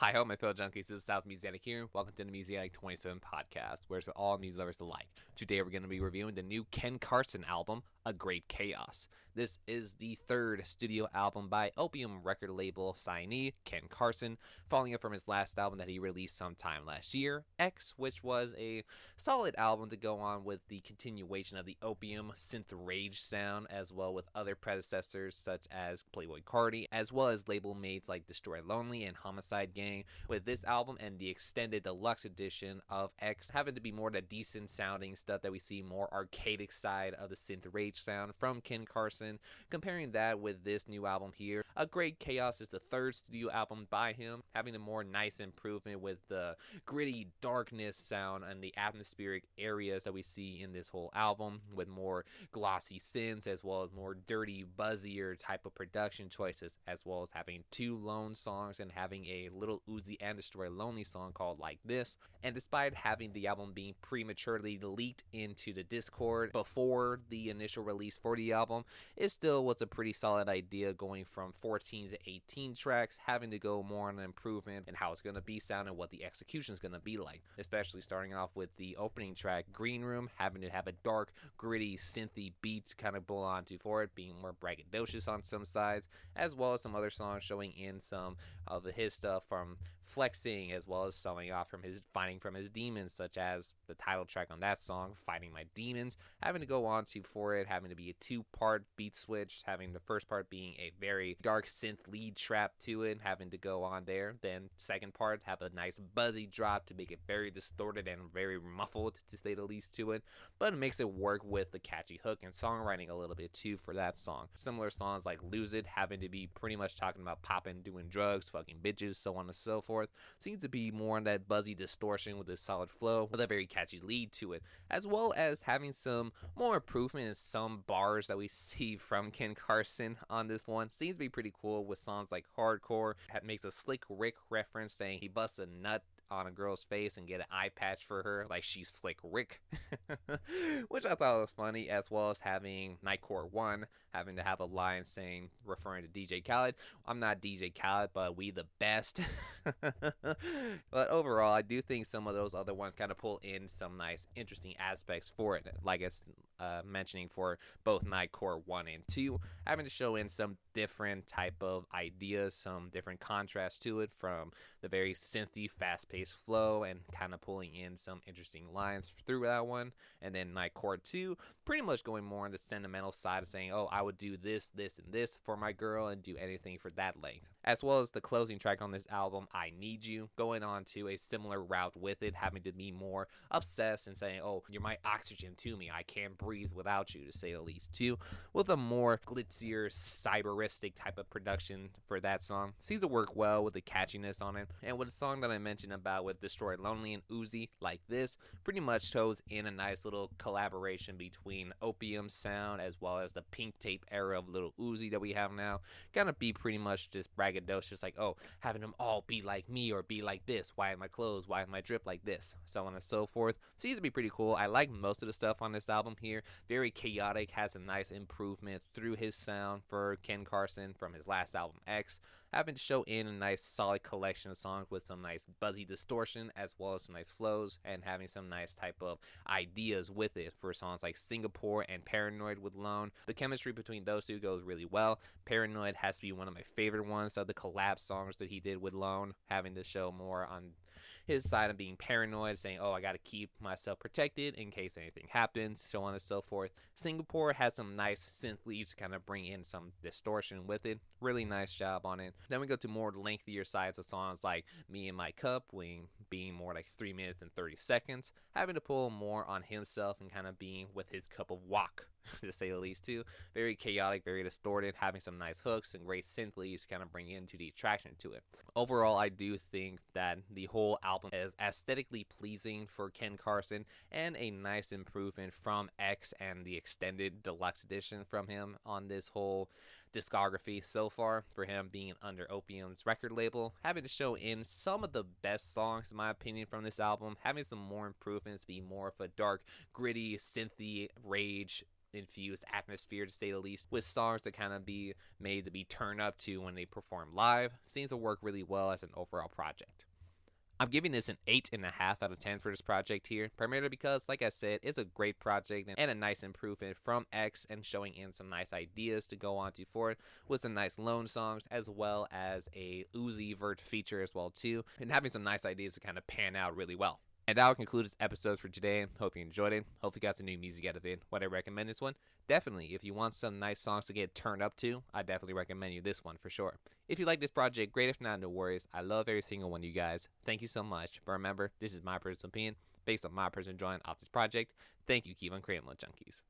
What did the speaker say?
Hi, ho, my fellow junkies. This is South Music here. Welcome to the Music 27 podcast, where it's all music lovers alike. Today, we're going to be reviewing the new Ken Carson album, A Great Chaos. This is the third studio album by Opium record label signee Ken Carson, following up from his last album that he released sometime last year, X, which was a solid album to go on with the continuation of the Opium synth rage sound, as well with other predecessors such as Playboi Carti, as well as label mates like Destroy Lonely and Homicide Gang, with this album and the extended deluxe edition of X having to be more the decent sounding stuff that we see more arcadic side of the synth rage sound from Ken Carson. Comparing that with this new album here, A Great Chaos is the third studio album by him, having a more nice improvement with the gritty darkness sound and the atmospheric areas that we see in this whole album, with more glossy synths as well as more dirty, buzzier type of production choices, as well as having two lone songs and having a Lil Uzi and Destroy Lonely song called Like This. And despite having the album being prematurely leaked into the Discord before the initial release for the album, it still was a pretty solid idea, going from 14 to 18 tracks, having to go more on an improvement in how it's going to be sound and what the execution is going to be like, especially starting off with the opening track Green Room, having to have a dark, gritty, synthy beat to kind of pull onto for it, being more braggadocious on some sides, as well as some other songs showing in some of his stuff from flexing, as well as showing off from his fighting from his demons, such as the title track on that song, Fighting My Demons, having to go on to for it, having to be a two-part beat switch, having the first part being a very dark synth lead trap to it, having to go on there, then second part have a nice buzzy drop to make it very distorted and very muffled, to say the least, to it, but it makes it work with the catchy hook and songwriting a little bit too for that song. Similar songs like Lose It, having to be pretty much talking about popping, doing drugs, fucking bitches, so on and so forth, seems to be more on that buzzy distortion with a solid flow with a very catchy lead to it, as well as having some more improvement in some bars that we see from Ken Carson on this one. Seems to be pretty cool with songs like Hardcore, that makes a Slick Rick reference saying he busts a nut on a girl's face and get an eye patch for her like she's Slick Rick, which I thought was funny, as well as having Nightcore 1 having to have a line saying, referring to DJ Khaled, I'm not DJ Khaled, but we the best. But overall, I do think some of those other ones kind of pull in some nice, interesting aspects for it, like it's mentioning for both Nightcore 1 and 2, having to show in some different type of ideas, some different contrast to it, from the very synthy, fast-paced flow and kind of pulling in some interesting lines through that one. And then Nightcore 2, pretty much going more on the sentimental side of saying, oh, I would do this, this, and this for my girl and do anything for that length. As well as the closing track on this album, I Need You, going on to a similar route with it, having to be more obsessed and saying, oh, you're my oxygen to me, I can't breathe without you, to say the least, too, with a more glitzier, cyberistic type of production for that song. Seems to work well with the catchiness on it. And with the song that I mentioned about with Destroy Lonely and Uzi, Like This, pretty much shows in a nice little collaboration between Opium sound as well as the Pink Tape era of Lil Uzi that we have now. Gonna be pretty much just braggadocious, like, oh, having them all be like me or be like this. Why am I clothes? Why am I drip like this? So on and so forth. Seems to be pretty cool. I like most of the stuff on this album here. Very chaotic, has a nice improvement through his sound for Ken Carson from his last album X, having to show in a nice solid collection of songs with some nice buzzy distortion as well as some nice flows, and having some nice type of ideas with it for songs like Singapore and Paranoid with Lone. The chemistry between those two goes really well. Paranoid has to be one of my favorite ones of the collab songs that he did with Lone, having to show more on his side of being paranoid, saying, oh, I got to keep myself protected in case anything happens, so on and so forth. Singapore has some nice synth leads to kind of bring in some distortion with it. Really nice job on it. Then we go to more lengthier sides of songs like Me and My Cup, being more like 3 minutes and 30 seconds, having to pull more on himself and kind of being with his cup of wok, to say the least, too. Very chaotic, very distorted, having some nice hooks and great synth leads to kind of bring into the attraction to it. Overall, I do think that the whole album is aesthetically pleasing for Ken Carson and a nice improvement from X and the extended deluxe edition from him on this whole discography so far, for him being under Opium's record label, having to show in some of the best songs in my opinion from this album, having some more improvements, be more of a dark, gritty, synthy rage infused atmosphere, to say the least, with songs that kind of be made to be turned up to when they perform live. Seems to work really well as an overall project. I'm giving this an 8.5 out of 10 for this project here, primarily because, like I said, it's a great project and a nice improvement from X, and showing in some nice ideas to go on to for it, with some nice lone songs, as well as a Uzi Vert feature as well too, and having some nice ideas to kind of pan out really well. And that will conclude this episode for today. Hope you enjoyed it. Hope you got some new music out of it. Would I recommend this one? Definitely. If you want some nice songs to get turned up to, I definitely recommend you this one for sure. If you like this project, great. If not, no worries. I love every single one of you guys. Thank you so much. But remember, this is my personal opinion based on my personal drawing off this project. Thank you. Keep on creating, little junkies.